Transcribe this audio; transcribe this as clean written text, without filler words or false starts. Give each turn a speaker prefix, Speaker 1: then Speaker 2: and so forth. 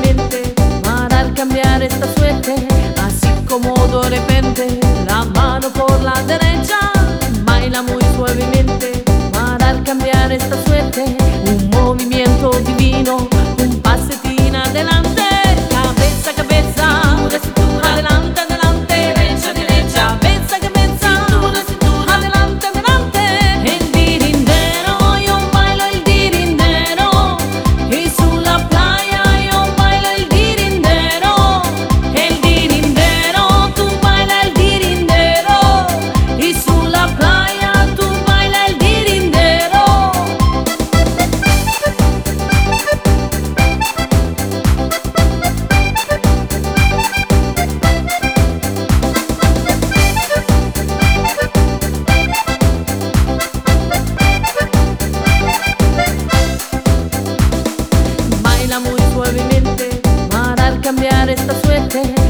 Speaker 1: suavemente para cambiar esta suerte, así como de repente la mano por la derecha, baila muy suavemente para cambiar esta suerte, un movimiento divino, un pasetín adelante, cabeza, cabeza, cintura, cintura, adelante, adelante, derecha, derecha, cabeza, cabeza, cintura, cintura, adelante, adelante, el dirindero, yo bailo el dirindero, y sulla playa yo bailo el dirindero, tu baila el dirindero, y sulla playa tu baila el dirindero. Baila muy suavemente para cambiar esta suerte.